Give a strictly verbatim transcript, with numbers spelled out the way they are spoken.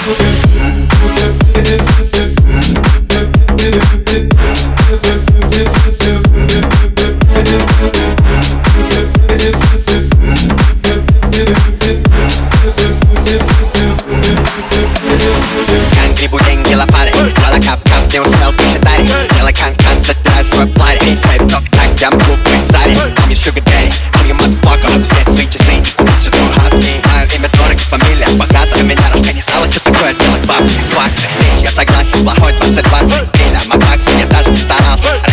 Грибу деньги лопатой, дело кап-кап, не успел посчитать. Дело кан-кан, собираю свой платье. Твой ток так, я могу быть Зари. Call me sugar daddy, call you motherfucker. Могу снять свои часы и купить всю твою хатни. Мое имя дорого, фамилия богата. Для меня рожка не знала, что такое делать бабки. Факты, я согласен, плохой двадцать двадцать. Миля, мабакс, я даже не старался.